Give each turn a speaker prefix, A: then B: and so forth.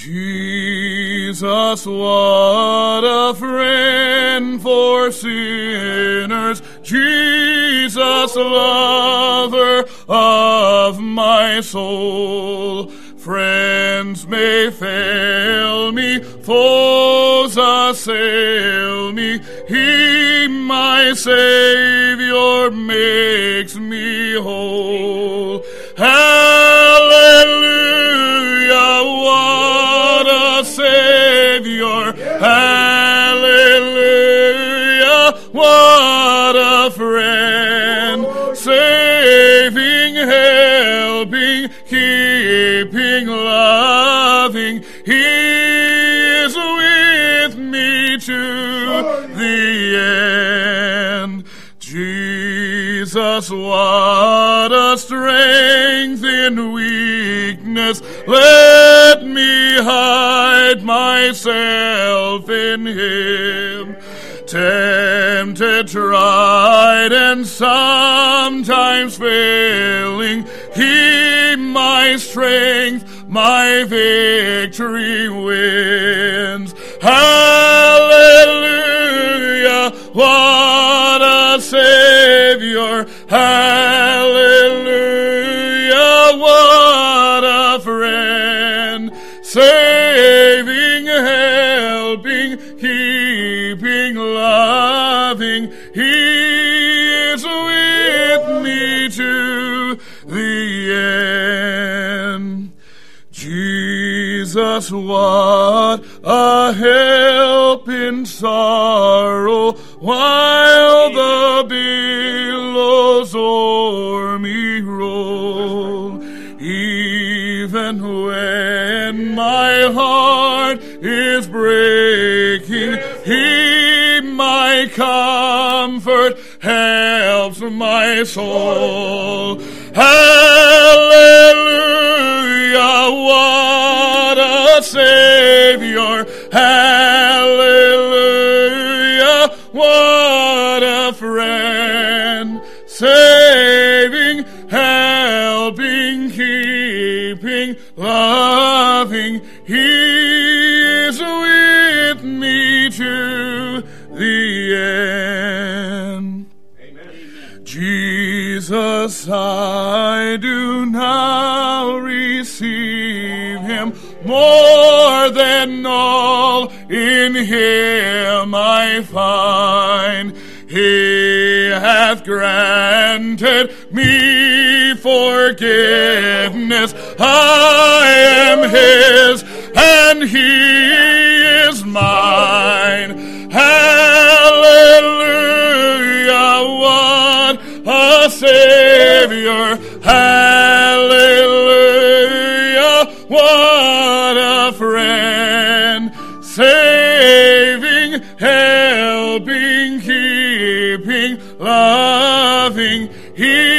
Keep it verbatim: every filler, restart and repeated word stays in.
A: Jesus, what a friend for sinners. Jesus, lover of my soul. Friends may fail me, foes assail me. He, my Savior, makes me whole. Hallelujah, what a Savior. Hallelujah, what a friend. Saving, helping, keeping, loving. He is with me to the end. Jesus, what a strength in weakness. Let me hide myself in Him. Tempted, tried, and sometimes failing, He, my strength, my victory wins. Hallelujah, what a Savior. Hallelujah, what a friend. Saving, helping, keeping, loving. He is with me to the end. Jesus, what a help in sorrow, while the billows o'er me roll. Even when my heart is breaking, He, my comfort, helps my soul. Hallelujah, what a Savior. Hallelujah, what a friend. Saving, helping, keeping, loving. He is with me to the end. Amen. Jesus, I do now receive Him. More than all in Him I find. He hath granted me forgiveness. I am His, and He is mine. Hallelujah, what a Savior. Hallelujah, what a friend. Saving, helping, keeping, loving. He